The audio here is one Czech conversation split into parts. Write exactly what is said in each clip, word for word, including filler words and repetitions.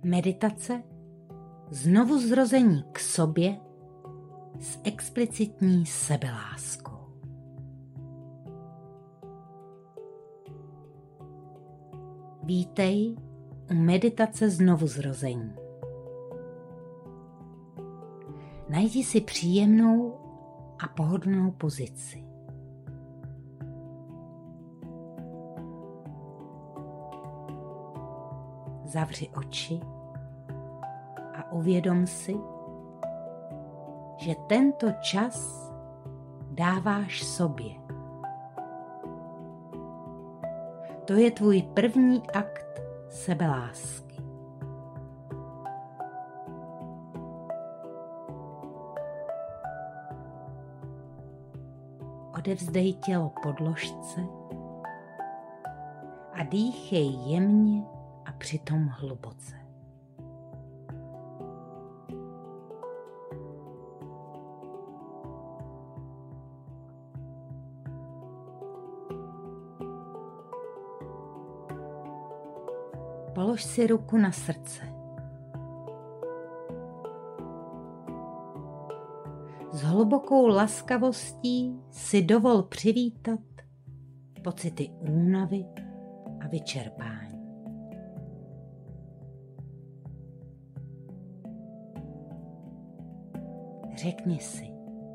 Meditace znovuzrození k sobě s explicitní sebeláskou. Vítej u meditace znovuzrození. Najdi si příjemnou a pohodlnou pozici. Zavři oči a uvědom si, že tento čas dáváš sobě. To je tvůj první akt sebelásky. Odevzdej tělo podložce a dýchej jemně a přitom hluboce. Polož si ruku na srdce. S hlubokou laskavostí si dovol přivítat pocity únavy a vyčerpání. Řekni si: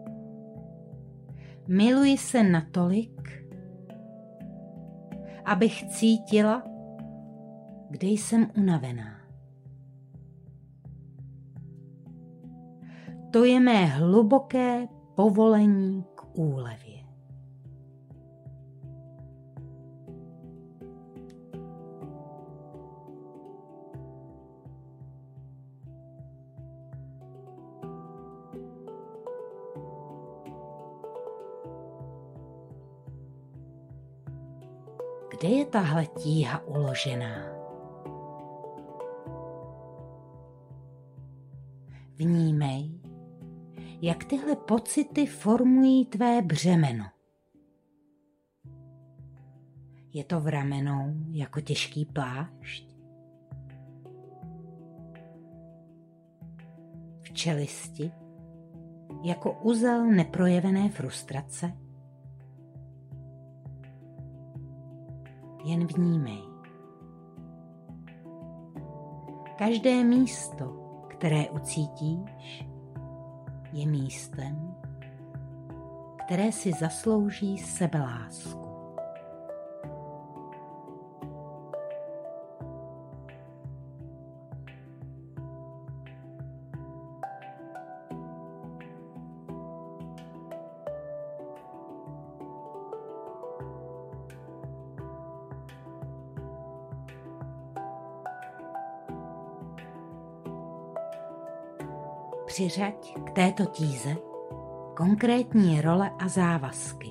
miluji se natolik, abych cítila, kde jsem unavená. To je mé hluboké povolení k úlevě. Kde je tahle tíha uložená? Vnímej, jak tyhle pocity formují tvé břemeno. Je to v ramenou jako těžký plášť? V čelisti jako uzel neprojevené frustrace? Jen vnímej. Každé místo, které ucítíš, je místem, které si zaslouží sebelásku. Přiřaď k této tíze konkrétní role a závazky.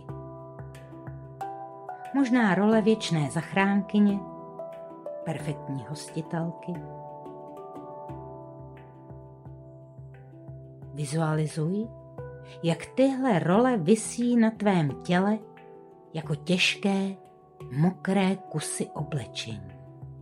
Možná role věčné zachránkyně, perfektní hostitelky. Vizualizuj, jak tyhle role visí na tvém těle jako těžké, mokré kusy oblečení.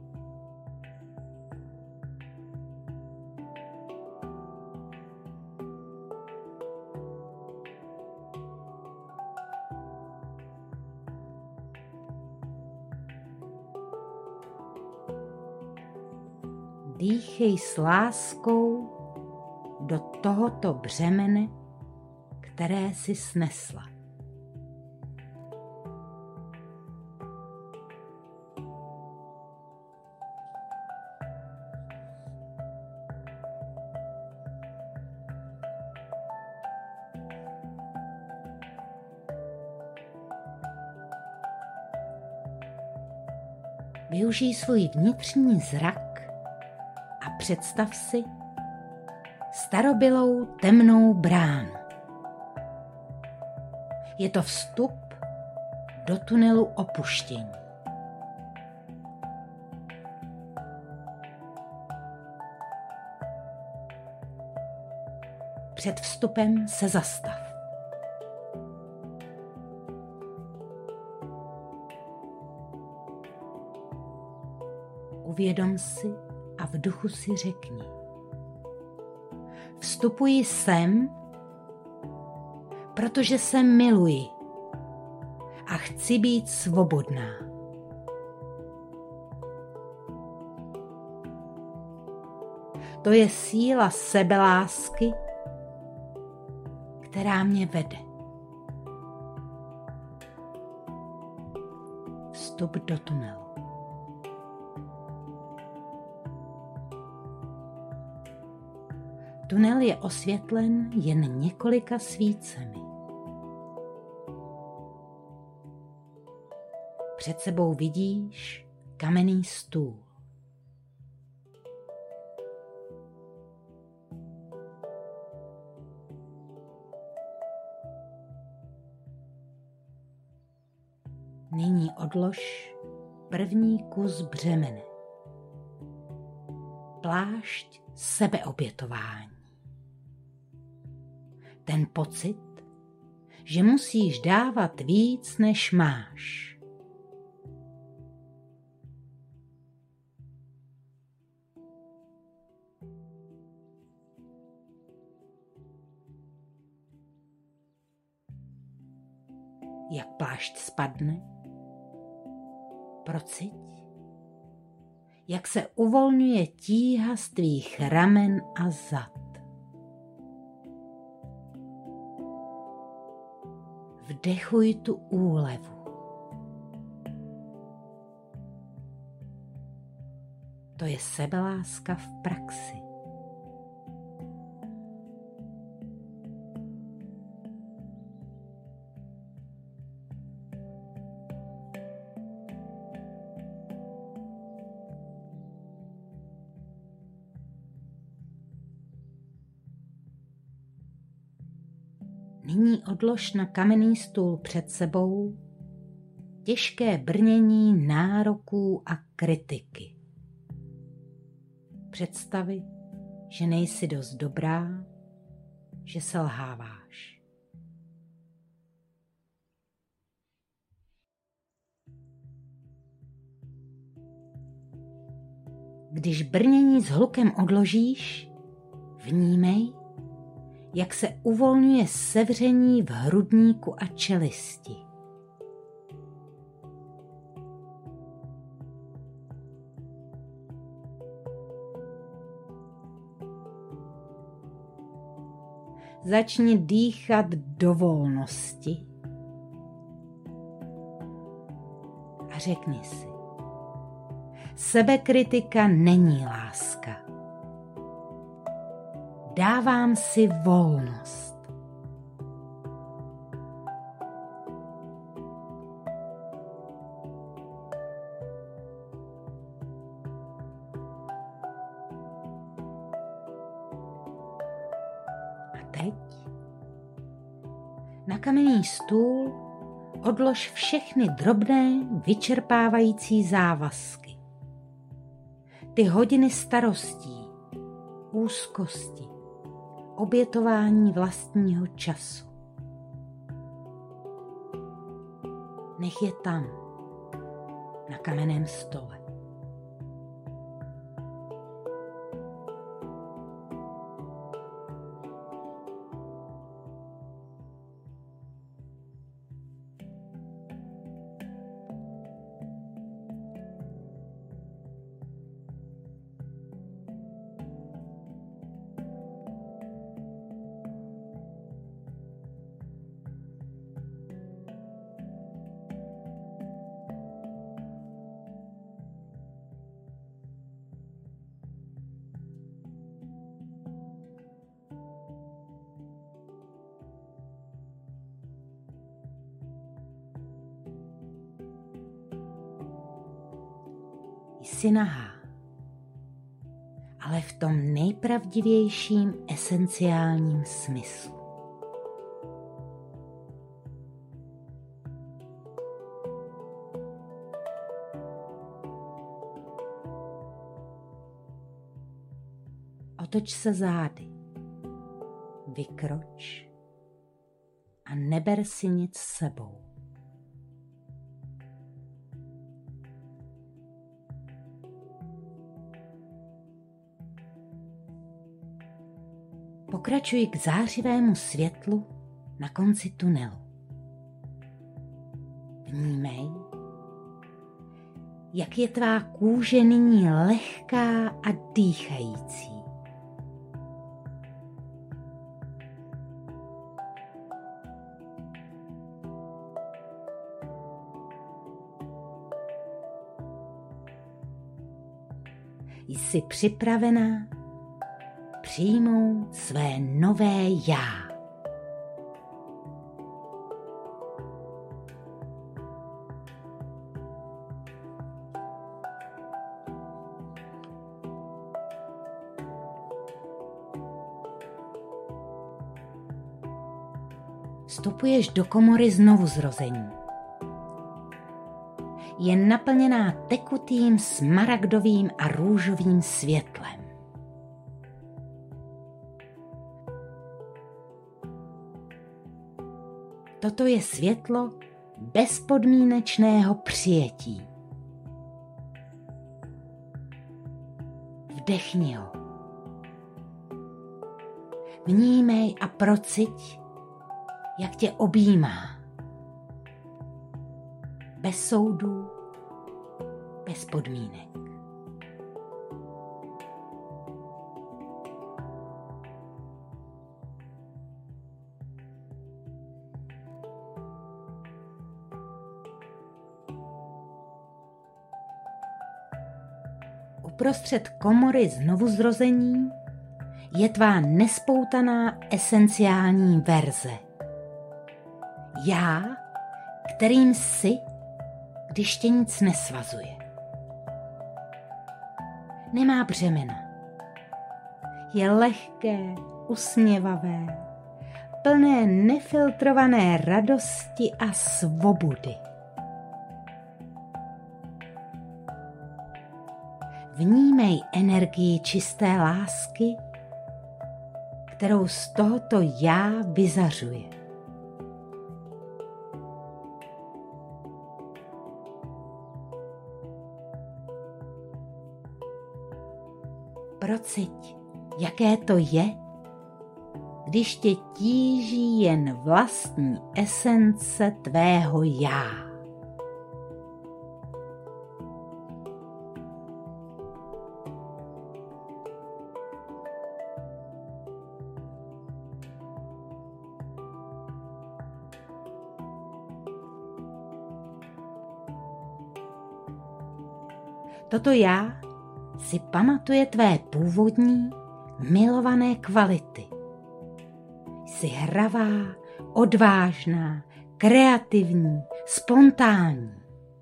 Dýchej s láskou do tohoto břemene, které si snesla. Využij svůj vnitřní zrak a představ si starobylou temnou bránu. Je to vstup do tunelu opuštění. Před vstupem se zastav. Uvědom si a v duchu si řekni: vstupuji sem, protože se miluji a chci být svobodná. To je síla sebelásky, která mě vede. Vstup do tunelu. Tunel je osvětlen jen několika svícemi. Před sebou vidíš kamenný stůl. Nyní odlož první kus břemene. Plášť sebeobětování. Ten pocit, že musíš dávat víc, než máš. Jak plášť spadne, prociť, jak se uvolňuje tíha z tvých ramen a zad. Vdechuj tu úlevu. To je sebeláska v praxi. Nyní odlož na kamenný stůl před sebou těžké brnění nároků a kritiky. Představy, že nejsi dost dobrá, že selháváš. Když brnění s hlukem odložíš, vnímej, jak se uvolňuje sevření v hrudníku a čelisti. Začni dýchat do volnosti a řekni si: sebekritika není láska. Dávám si volnost. A teď na kamenný stůl odlož všechny drobné, vyčerpávající závazky. Ty hodiny starostí, úzkosti, obětování vlastního času. Nech je tam, na kamenném stole. Jsi nahá, ale v tom nejpravdivějším esenciálním smyslu. Otoč se zády, vykroč a neber si nic s sebou. Pokračuj k zářivému světlu na konci tunelu. Vnímej, jak je tvá kůže nyní lehká a dýchající. Jsi připravená přijmout své nové já. Vstupuješ do komory znovuzrození. Je naplněná tekutým smaragdovým a růžovým světlem. Toto je světlo bezpodmínečného přijetí. Vdechni ho. Vnímej a prociť, jak tě objímá. Bez soudů, bez podmínek. Uprostřed komory znovuzrození je tvá nespoutaná esenciální verze. Já, kterým jsi, když tě nic nesvazuje. Nemá břemena. Je lehké, usměvavé, plné nefiltrované radosti a svobody. Vnímej energii čisté lásky, kterou z tohoto já vyzařuje. Prociť, jaké to je, když tě tíží jen vlastní esence tvého já. Toto já si pamatuje tvé původní, milované kvality. Jsi hravá, odvážná, kreativní, spontánní.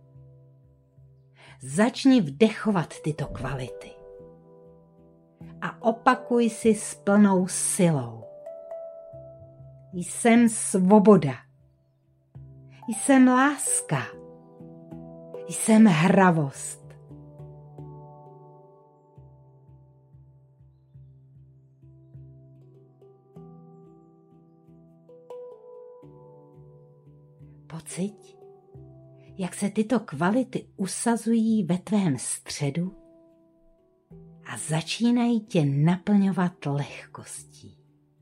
Začni vdechovat tyto kvality a opakuj si s plnou silou. Jsem svoboda. Jsem láska. Jsem hravost. Pociť, jak se tyto kvality usazují ve tvém středu a začínají tě naplňovat lehkostí.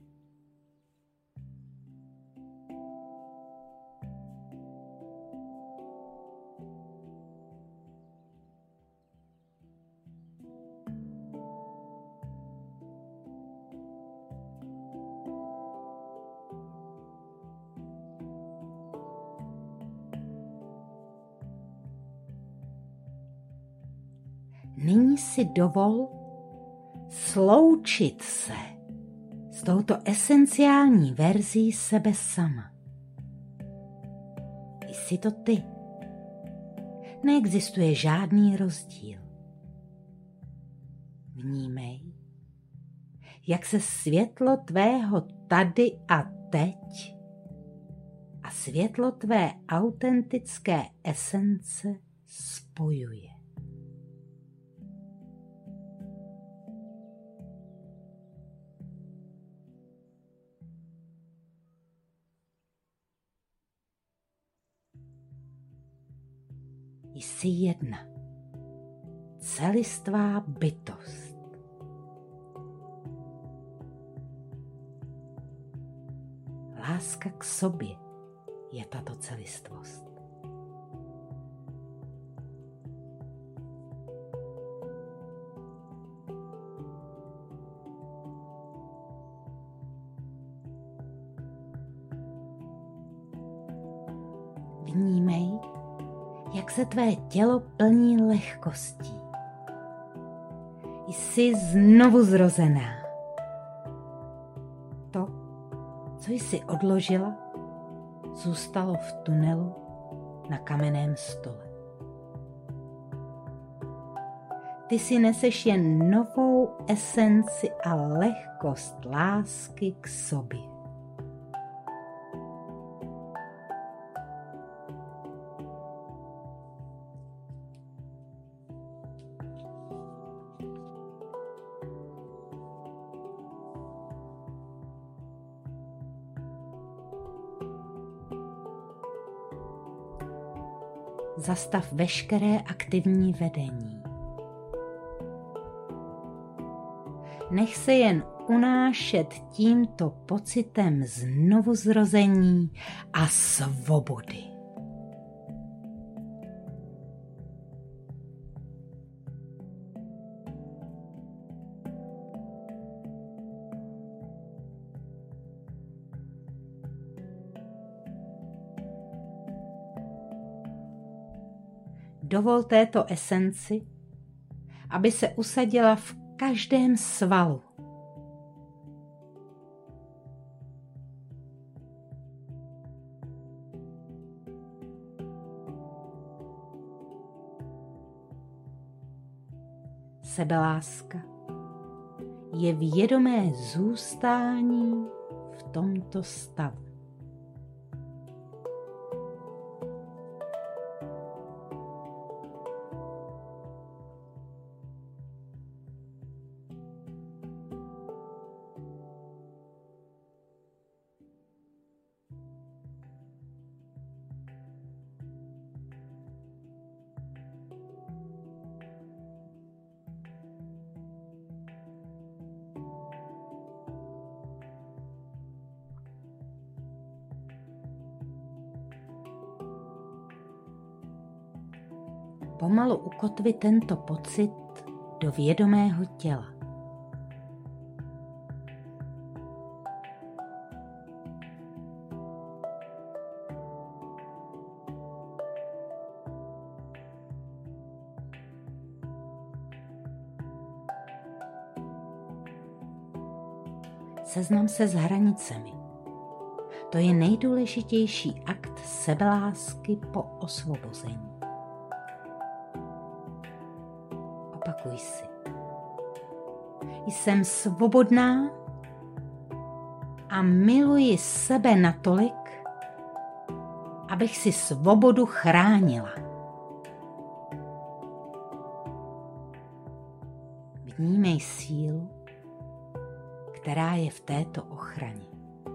Nyní si dovol sloučit se s touto esenciální verzí sebe sama. Jsi to ty. Neexistuje žádný rozdíl. Vnímej, jak se světlo tvého tady a teď a světlo tvé autentické esence spojuje. Jsi jedna, celistvá bytost. láska k sobě je tato celistvost. Vnímej, jak se tvé tělo plní lehkostí. Jsi znovu zrozená. To, co jsi odložila, zůstalo v tunelu na kamenném stole. Ty si neseš jen novou esenci a lehkost lásky k sobě. Zastav veškeré aktivní vedení. Nech se jen unášet tímto pocitem znovuzrození a svobody. Dovol této esenci, aby se usadila v každém svalu. Sebeláska je vědomé zůstání v tomto stavu. Pomalu ukotvi tento pocit do vědomého těla. Seznam se s hranicemi. To je nejdůležitější akt sebelásky po osvobození. Opakuj si. Jsem svobodná a miluji sebe natolik, abych si svobodu chránila. Vnímej sílu, která je v této ochraně.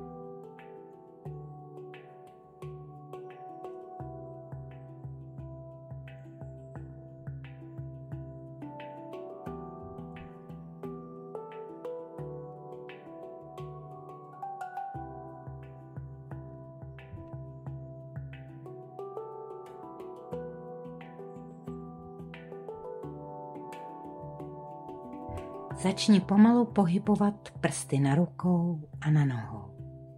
Začni pomalu pohybovat prsty na rukou a na nohou.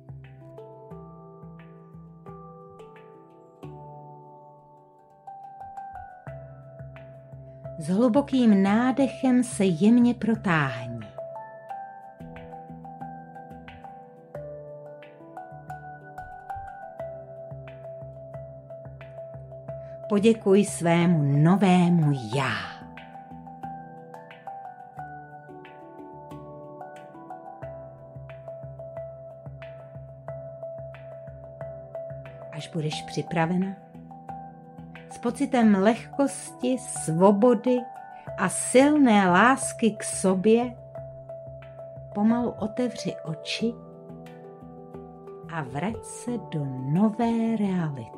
S hlubokým nádechem se jemně protáhni. Poděkuj svému novému já. Až budeš připravena, s pocitem lehkosti, svobody a silné lásky k sobě, pomalu otevři oči a vrať se do nové reality.